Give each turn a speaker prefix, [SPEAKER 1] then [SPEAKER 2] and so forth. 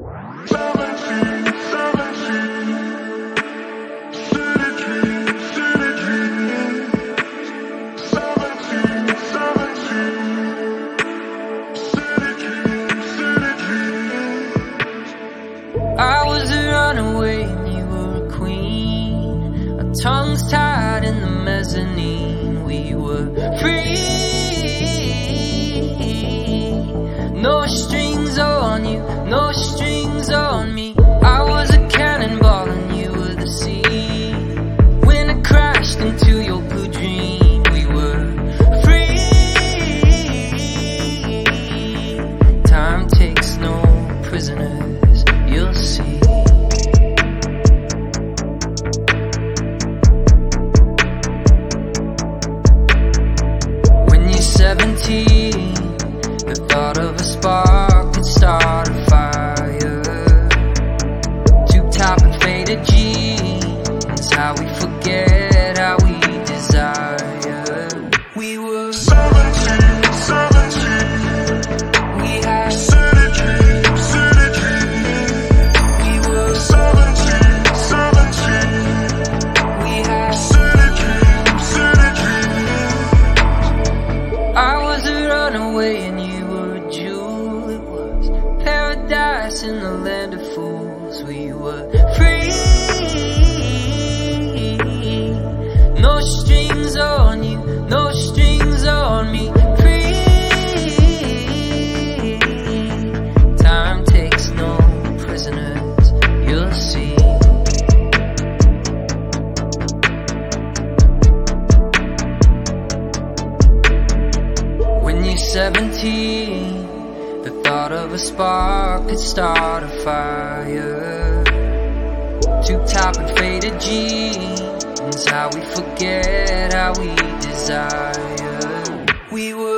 [SPEAKER 1] I was a runaway and you were a queen. Our tongues tied in the mezzanine. We were free. No strings on you, no strings on me. I was a cannonball and you were the sea. When I crashed into your blue dream, we were free. Time takes no prisoners, you'll see. When you're 17, the thought of a spark could start a fire. Tube-top and faded jeans, how we forget how we desire. We were 17, 17. We had city dreams, city dreams. We were 17, 17. We had city dreams, city dreams. I was a runaway and you were a jewel. It was paradise in the land of fools. We were free. No strings on you, no strings on me. Free. Time takes no prisoners, you'll see. When you're 17, the thought of a spark could start a fire. Tube-top and faded jeans, how we forget how we desire. We were